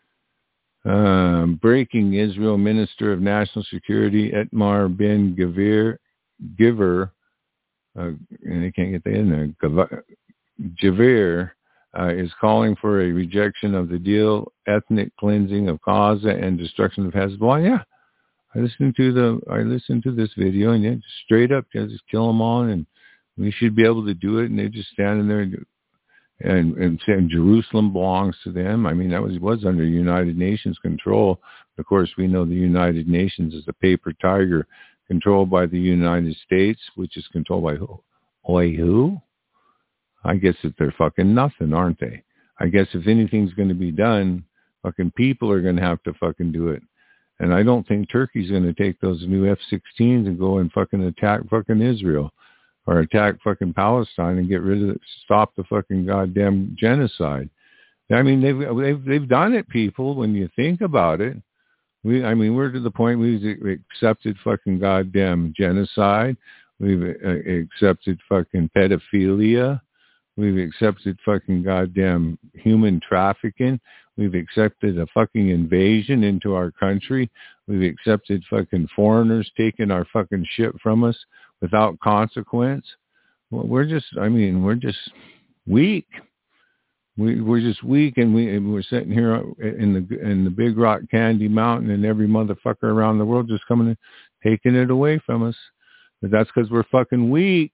Um, breaking Israel Minister of National Security Itamar Ben-Gvir, Giver, uh, and I can't get that in there, Javir, uh, is calling for a rejection of the deal, ethnic cleansing of Gaza and destruction of Hezbollah. Yeah, I listened to the, I listened to this video, and yeah, just straight up, just kill them all, and we should be able to do it. And they're just standing there, and and, and saying Jerusalem belongs to them. I mean, that was was under United Nations control. Of course, we know the United Nations is a paper tiger controlled by the United States, which is controlled by who? Oi, who? I guess that they're fucking nothing, aren't they? I guess if anything's going to be done, fucking people are going to have to fucking do it. And I don't think Turkey's going to take those new F sixteens and go and fucking attack fucking Israel or attack fucking Palestine and get rid of it, stop the fucking goddamn genocide. I mean, they've they've they've done it, people. When you think about it, we I mean, we're to the point we've accepted fucking goddamn genocide. We've accepted fucking pedophilia. We've accepted fucking goddamn human trafficking. We've accepted a fucking invasion into our country. We've accepted fucking foreigners taking our fucking shit from us without consequence. Well, we're just, I mean, we're just weak. We, we're just weak, and we, and we're sitting here in the in the Big Rock Candy Mountain, and every motherfucker around the world just coming and taking it away from us. But that's because we're fucking weak.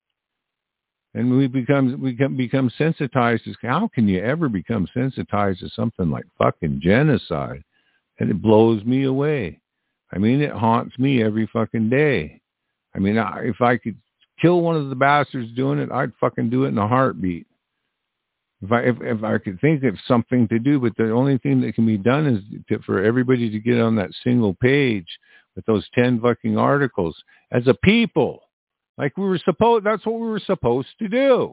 And we become we become, become sensitized to, how can you ever become sensitized to something like fucking genocide? And it blows me away. I mean, it haunts me every fucking day. I mean, I, if I could kill one of the bastards doing it, I'd fucking do it in a heartbeat. If I if, if I could think of something to do, but the only thing that can be done is to, for everybody to get on that single page with those ten fucking articles as a people. Like we were supposed, that's what we were supposed to do.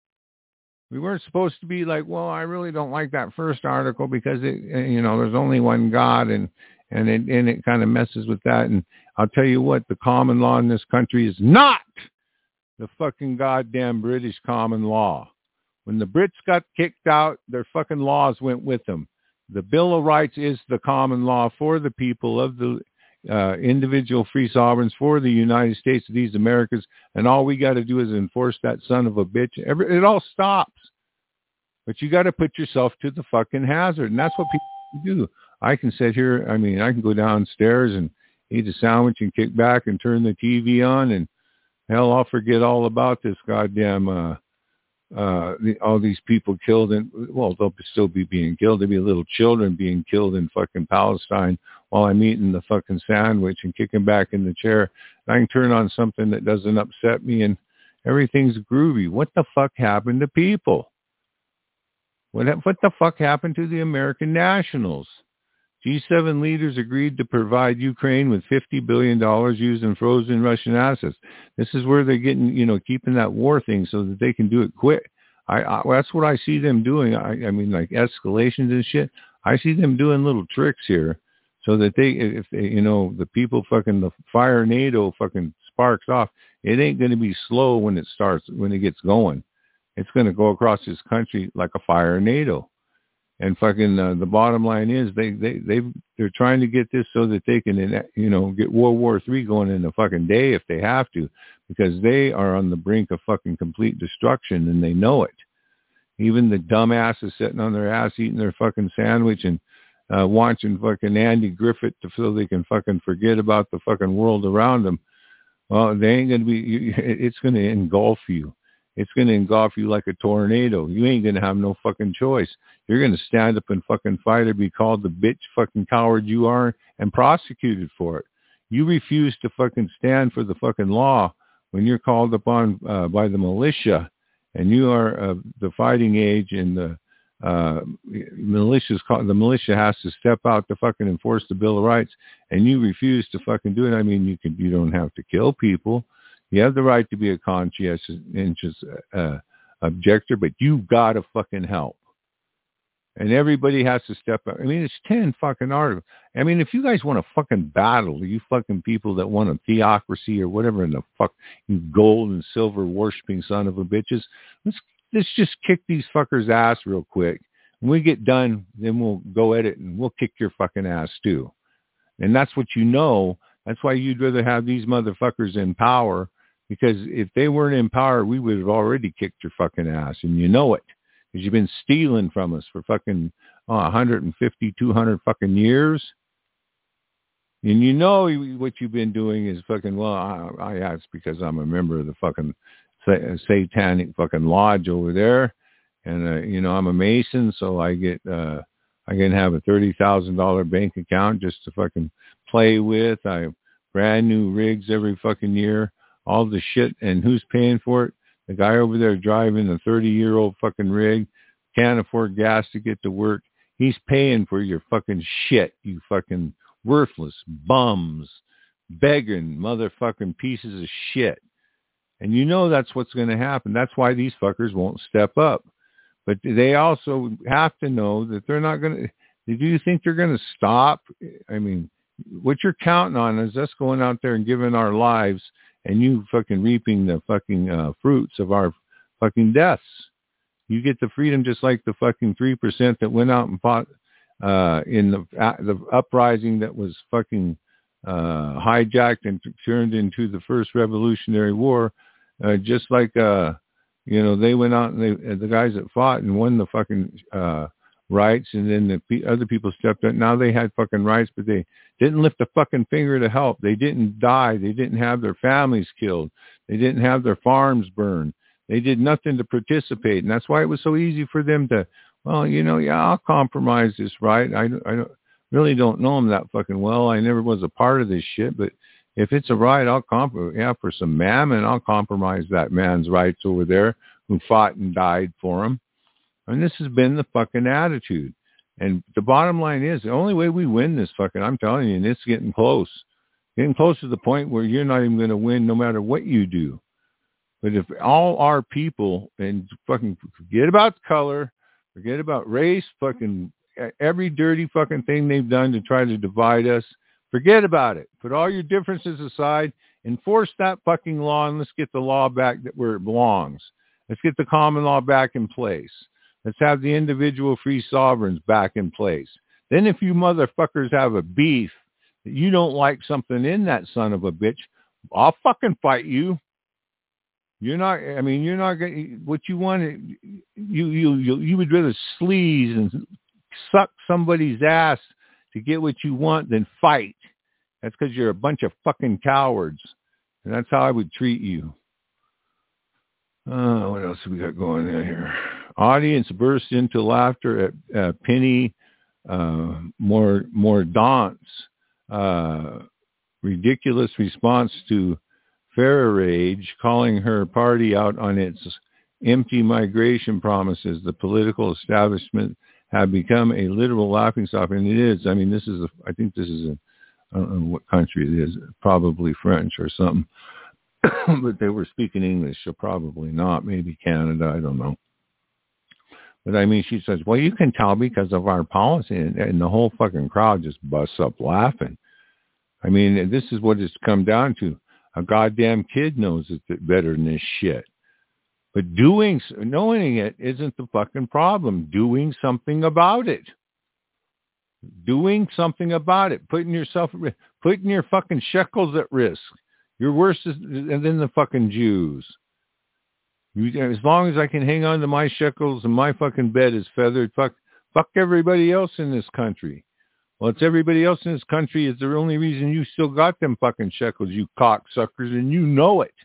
We weren't supposed to be like, well, I really don't like that first article because it, you know, there's only one God, and, and it, and it kind of messes with that. And I'll tell you what, the common law in this country is not the fucking goddamn British common law. When the Brits got kicked out, their fucking laws went with them. The Bill of Rights is the common law for the people of the Uh, individual free sovereigns for the United States of these Americas, and all we got to do is enforce that son of a bitch. Every, it all stops. But you got to put yourself to the fucking hazard, and that's what people do. I can sit here, I mean, I can go downstairs and eat a sandwich and kick back and turn the T V on, and hell, I'll forget all about this goddamn, uh, uh, the, all these people killed, and well, they'll still be being killed. There'll be little children being killed in fucking Palestine while I'm eating the fucking sandwich and kicking back in the chair. I can turn on something that doesn't upset me, and everything's groovy. What the fuck happened to people? What what the fuck happened to the American nationals? G seven leaders agreed to provide Ukraine with fifty billion dollars used in frozen Russian assets. This is where they're getting, you know, keeping that war thing so that they can do it quick. I, I that's what I see them doing. I, I mean, like escalations and shit. I see them doing little tricks here so that they, if they, you know, the people fucking, the fire NATO fucking sparks off, it ain't going to be slow when it starts, when it gets going. It's going to go across this country like a fire NATO. And fucking uh, the bottom line is they, they, they, they're trying to get this so that they can, you know, get World War Three going in a fucking day if they have to, because they are on the brink of fucking complete destruction and they know it. Even the dumbasses sitting on their ass eating their fucking sandwich and uh, watching fucking Andy Griffith to, so they can fucking forget about the fucking world around them. Well, they ain't going to be, it's going to engulf you. It's going to engulf you like a tornado. You ain't going to have no fucking choice. You're going to stand up and fucking fight or be called the bitch fucking coward you are and prosecuted for it. You refuse to fucking stand for the fucking law when you're called upon uh, by the militia, and you are uh, the fighting age, and the uh, militia's called, the militia has to step out to fucking enforce the Bill of Rights, and you refuse to fucking do it. I mean, you can, you don't have to kill people. You have the right to be a conscientious uh, objector, but you gotta fucking help. And everybody has to step up. I mean, it's ten fucking articles. I mean, if you guys want to fucking battle, you fucking people that want a theocracy or whatever in the fuck, you gold and silver worshipping son of a bitches, let's let's just kick these fuckers' ass real quick. When we get done, then we'll go at it and we'll kick your fucking ass too. And that's what you know. That's why you'd rather have these motherfuckers in power, because if they weren't in power, we would have already kicked your fucking ass, and you know it. Because you've been stealing from us for fucking oh, one hundred fifty, two hundred fucking years. And you know what you've been doing is fucking, well, I, I it's because I'm a member of the fucking satanic fucking lodge over there. And, uh, you know, I'm a Mason, so I get, uh, I can have a thirty thousand dollars bank account just to fucking play with. I have brand new rigs every fucking year, all the shit. And who's paying for it? The guy over there driving a thirty-year-old fucking rig, can't afford gas to get to work. He's paying for your fucking shit, you fucking worthless bums, begging motherfucking pieces of shit. And you know that's what's going to happen. That's why these fuckers won't step up. But they also have to know that they're not going to. Do you think they're going to stop? I mean, what you're counting on is us going out there and giving our lives, and you fucking reaping the fucking uh, fruits of our fucking deaths. You get the freedom just like the fucking three percent that went out and fought uh, in the uh, the uprising that was fucking uh, hijacked and turned into the first Revolutionary War. Uh, just like, uh, you know, they went out and they, the guys that fought and won the fucking uh, rights, and then the pe- other people stepped up. Now they had fucking rights, but they didn't lift a fucking finger to help. They didn't die. They didn't have their families killed. They didn't have their farms burned. They did nothing to participate. And that's why it was so easy for them to, well, you know, yeah, I'll compromise this right. I, I don't, really don't know them that fucking well. I never was a part of this shit, but if it's a right, I'll compromise. Yeah, for some mammon, I'll compromise that man's rights over there who fought and died for him. And this has been the fucking attitude. And the bottom line is, the only way we win this fucking, I'm telling you, and it's getting close, getting close to the point where you're not even going to win no matter what you do. But if all our people, and fucking forget about color, forget about race, fucking every dirty fucking thing they've done to try to divide us, forget about it. Put all your differences aside, enforce that fucking law, and let's get the law back that where it belongs. Let's get the common law back in place. Let's have the individual free sovereigns back in place. Then if you motherfuckers have a beef that you don't like something in that son of a bitch, I'll fucking fight you. You're not, I mean, you're not going what you want, you, you, you, you would rather sleaze and suck somebody's ass to get what you want than fight. That's because you're a bunch of fucking cowards. And that's how I would treat you. Uh, what else have we got going on here? Audience burst into laughter at uh, Penny uh, Mordaunt's uh, ridiculous response to Farage, calling her party out on its empty migration promises. The political establishment have become a literal laughingstock, and it is. I mean, this is, a, I think this is, a, I don't know what country it is, probably French or something, but they were speaking English, so probably not, maybe Canada, I don't know. But I mean, she says, well, you can tell because of our policy, and, and the whole fucking crowd just busts up laughing. I mean, this is what it's come down to. A goddamn kid knows it better than this shit. But doing, knowing it isn't the fucking problem. Doing something about it. Doing something about it. Putting yourself at risk. Putting your fucking shekels at risk. You're worse than the fucking Jews. You, as long as I can hang on to my shekels and my fucking bed is feathered, fuck, fuck everybody else in this country. Well, it's everybody else in this country is the only reason you still got them fucking shekels, you cocksuckers, and you know it.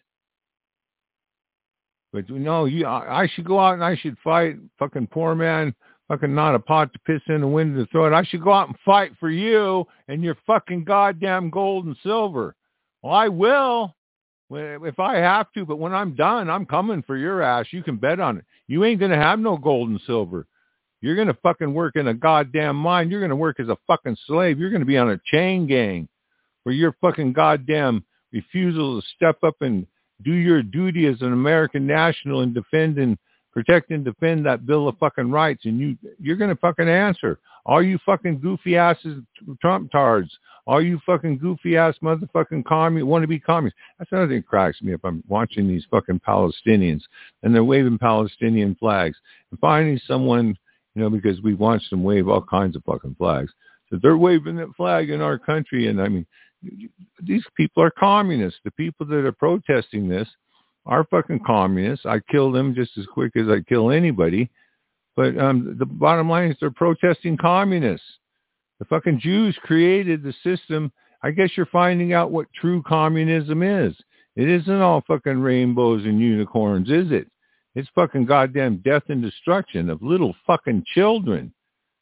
But no, you, I, I should go out and I should fight. Fucking poor man, fucking not a pot to piss in, a wind to throw it. I should go out and fight for you and your fucking goddamn gold and silver. Well, I will if I have to, but when I'm done, I'm coming for your ass. You can bet on it. You ain't going to have no gold and silver. You're going to fucking work in a goddamn mine. You're going to work as a fucking slave. You're going to be on a chain gang for your fucking goddamn refusal to step up and do your duty as an American national and defend and protect and defend that Bill of fucking Rights, and you, you're going to fucking answer. All you fucking goofy asses, Trump tards, all you fucking goofy ass motherfucking commun want to be communists. That's another thing that cracks me up. I'm watching these fucking Palestinians, and they're waving Palestinian flags. And finally someone, you know, because we watched them wave all kinds of fucking flags, so they're waving that flag in our country. And I mean, these people are communists. The people that are protesting this are fucking communists. I kill them just as quick as I kill anybody. But um, the bottom line is they're protesting communists. The fucking Jews created the system. I guess you're finding out what true communism is. It isn't all fucking rainbows and unicorns, is it? It's fucking goddamn death and destruction of little fucking children.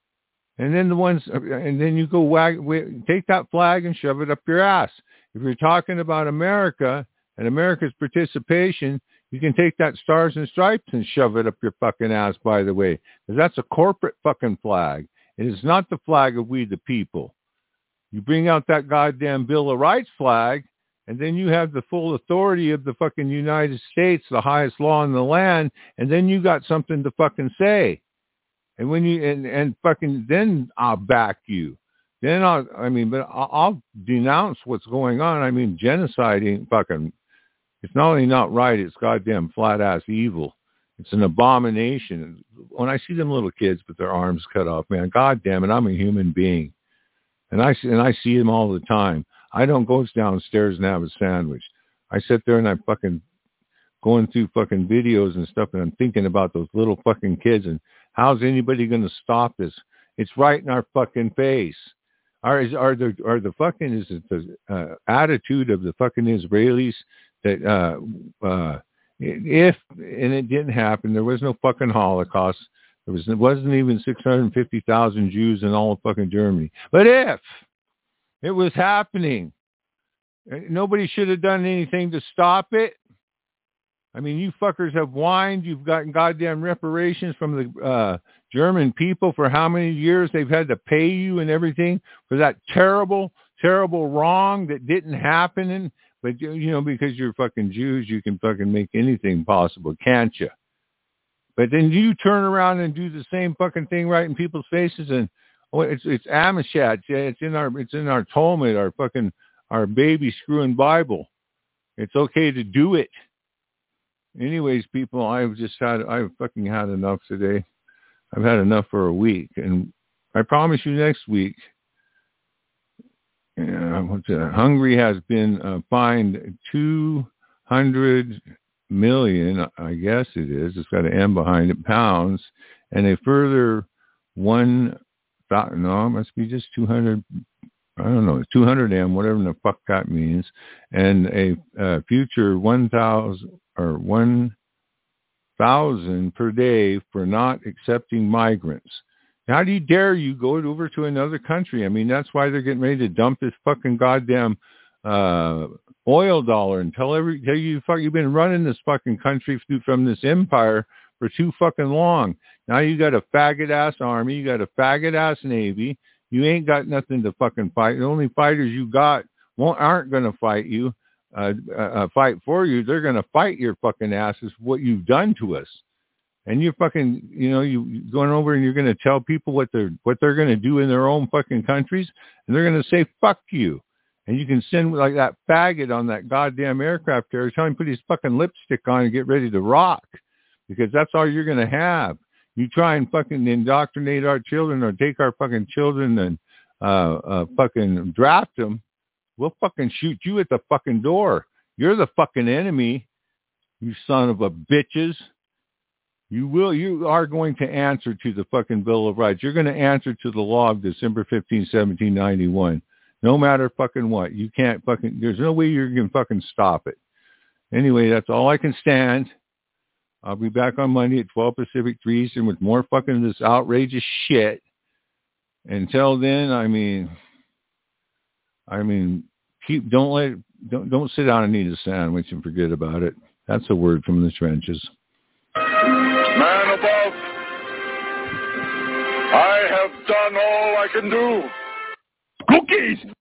And then the ones, and then you go wag, wag, take that flag and shove it up your ass. If you're talking about America and America's participation, you can take that Stars and Stripes and shove it up your fucking ass, by the way, because that's a corporate fucking flag. It is not the flag of we the people. You bring out that goddamn Bill of Rights flag, and then you have the full authority of the fucking United States, the highest law in the land, and then you got something to fucking say. And when you, and, and fucking, then I'll back you. Then I'll, I mean, but I'll, I'll denounce what's going on. I mean, genocide ain't fucking, it's not only not right, it's goddamn flat ass evil. It's an abomination. When I see them little kids with their arms cut off, man, God damn it, I'm a human being. And I, and I see them all the time. I don't go downstairs and have a sandwich. I sit there and I'm fucking going through fucking videos and stuff, and I'm thinking about those little fucking kids and how's anybody going to stop this? It's right in our fucking face. Are, is, are, the, are the fucking, is it the uh, attitude of the fucking Israelis that, uh, uh, if, and it didn't happen, there was no fucking Holocaust. There was, it wasn't even six hundred fifty thousand Jews in all of fucking Germany. But if it was happening, nobody should have done anything to stop it. I mean, you fuckers have whined. You've gotten goddamn reparations from the uh, German people for how many years they've had to pay you and everything for that terrible, terrible wrong that didn't happen. And, but, you know, because you're fucking Jews, you can fucking make anything possible, can't you? But then you turn around and do the same fucking thing right in people's faces, and oh, it's it's Amishad. It's in our it's in our Talmud, our fucking our baby screwing Bible. It's okay to do it. Anyways, people, I've just had I've fucking had enough today. I've had enough for a week, and I promise you, next week, yeah, what's it? Hungary has been uh, fined two hundred million, I guess it is. It's got an M behind it, pounds, and a further one. No, it must be just two hundred. I don't know, two hundred M, whatever the fuck that means, and a uh, future one thousand or one thousand per day for not accepting migrants. How do you dare you go over to another country? I mean, that's why they're getting ready to dump this fucking goddamn uh, oil dollar and tell every tell you fuck you've been running this fucking country through, from this empire for too fucking long. Now you got a faggot ass army, you got a faggot ass navy. You ain't got nothing to fucking fight. The only fighters you got won't aren't going to fight you, uh, uh, fight for you. They're going to fight your fucking asses for what you've done to us. And you're fucking, you know, you you're going over and you're going to tell people what they're what they're going to do in their own fucking countries, and they're going to say fuck you. And you can send like that faggot on that goddamn aircraft carrier, tell him to put his fucking lipstick on and get ready to rock, because that's all you're going to have. You try and fucking indoctrinate our children or take our fucking children and uh, uh, fucking draft them, we'll fucking shoot you at the fucking door. You're the fucking enemy, you son of a bitches. You will, you are going to answer to the fucking Bill of Rights. You're going to answer to the law of December fifteenth, seventeen ninety-one. No matter fucking what. You can't fucking, there's no way you can fucking stop it. Anyway, that's all I can stand. I'll be back on Monday at twelve Pacific, three Eastern with more fucking this outrageous shit. Until then, I mean, I mean, keep, don't let, don't, don't sit down and eat a sandwich and forget about it. That's a word from the trenches. Man above, I have done all I can do. Cookies!